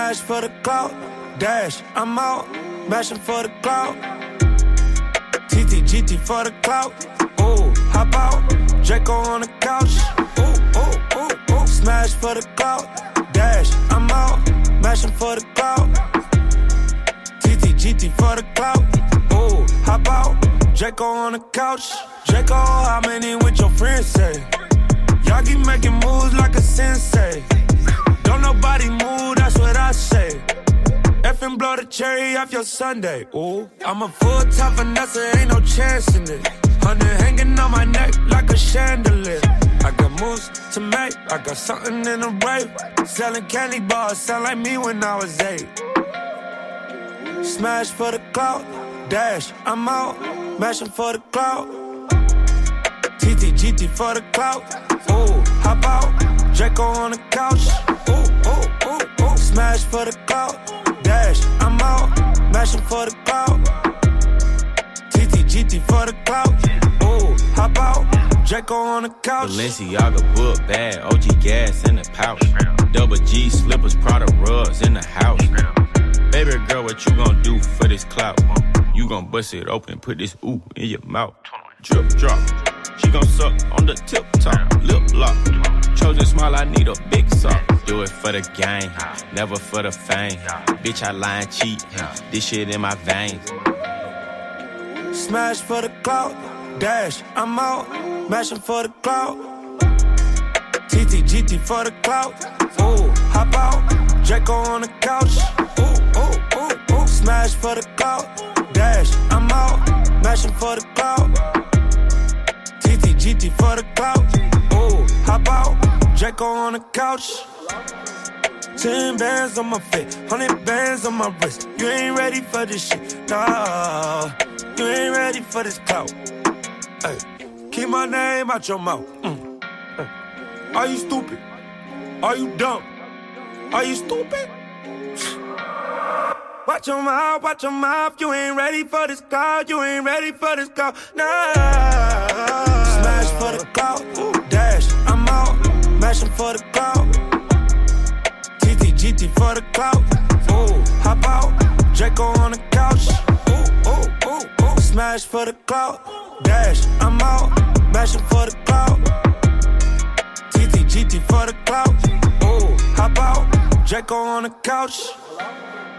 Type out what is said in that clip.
Smash for the clout, dash, I'm out, mashing for the clout. TTGT for the clout, ooh, hop out, Draco on the couch. Ooh, ooh, ooh, ooh. Smash for the clout, dash, I'm out, mashing for the clout. TTGT for the clout, ooh, hop out, Draco on the couch. Draco, how many with your friends say? Y'all keep making moves like a sensei. Don't nobody move, that's what I say. Effing blow the cherry off your Sunday. Ooh, I'm a full-time finesse, ain't no chance in it. 100 hanging on my neck like a chandelier. I got moves to make, I got something in the rape. Selling candy bars, sound like me when I was 8. Smash for the clout, dash, I'm out, mashing for the clout. TTGT for the clout, ooh, hop out, Draco on the couch. Ooh, ooh, ooh, ooh. Smash for the clout, dash, I'm out, mashing for the clout. TTGT for the clout, ooh, hop out, Draco on the couch. Balenciaga book bag, OG gas in the pouch. Double G slippers, Prada rugs in the house. Baby girl, what you gon' do for this clout? You gon' bust it open, put this ooh in your mouth. Drip drop, she gon' suck on the tip top. Lip lock, chosen smile, I need a big sock. Do it for the gang, never for the fame. Bitch, I lie and cheat, this shit in my veins. Smash for the clout, dash, I'm out, mashing for the clout. TTGT for the clout, ooh, hop out, Draco on the couch. Ooh, ooh, ooh, ooh. Smash for the clout, dash, I'm out, mashing for the clout. TTGT for the clout, ooh, hop out, Draco on the couch. 10 bands on my face, 100 bands on my wrist. You ain't ready for this shit, nah. You ain't ready for this clout. Ay, keep my name out your mouth. Are you stupid? Are you dumb? Are you stupid? Watch your mouth, you ain't ready for this clout. You ain't ready for this clout, nah. Smash for the clout, dash, I'm out, mashing for the clout. TTGT for the clout, ooh, hop out, Draco on the couch. Ooh, ooh, ooh, ooh. Smash for the clout, dash, I'm out, mashing for the clout. TTGT for the clout, ooh, hop out, Draco on the couch.